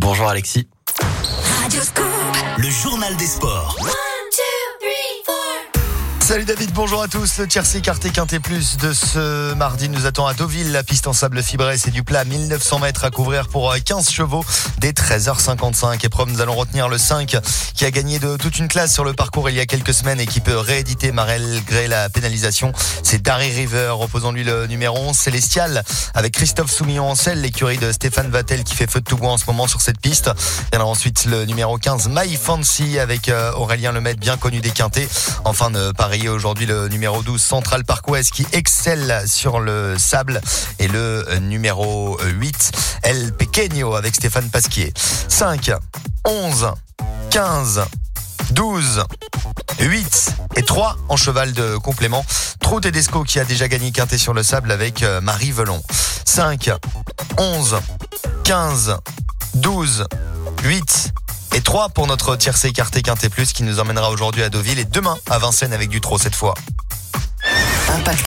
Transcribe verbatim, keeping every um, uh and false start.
Bonjour Alexis. Radioscoop, le journal des sports. Salut David, bonjour à tous. Le tiercé écarté Quintet Plus de ce mardi nous attend à Deauville. La piste en sable fibré, c'est du plat, mille neuf cents mètres à couvrir pour quinze chevaux dès treize heures cinquante-cinq. Épreuve, nous allons retenir le cinq qui a gagné de toute une classe sur le parcours il y a quelques semaines et qui peut rééditer malgré la pénalisation. C'est Darry River, opposant-lui le numéro onze, Célestial, avec Christophe Soumillon en selle, l'écurie de Stéphane Vattel qui fait feu de tout bois en ce moment sur cette piste. Et alors ensuite le numéro quinze, My Fancy, avec Aurélien Lemaitre, bien connu des Quintets. Enfin de Paris aujourd'hui le numéro douze, Central Park Ouest, qui excelle sur le sable, et le numéro huit, El Pequeño, avec Stéphane Pasquier. cinq, onze, quinze, douze, huit et trois en cheval de complément. Trou Tedesco qui a déjà gagné Quintet sur le sable avec Marie Velon. cinq, onze, quinze, douze, huit et trois pour notre tiercé écarté Quintet Plus qui nous emmènera aujourd'hui à Deauville et demain à Vincennes avec du trot cette fois. Impact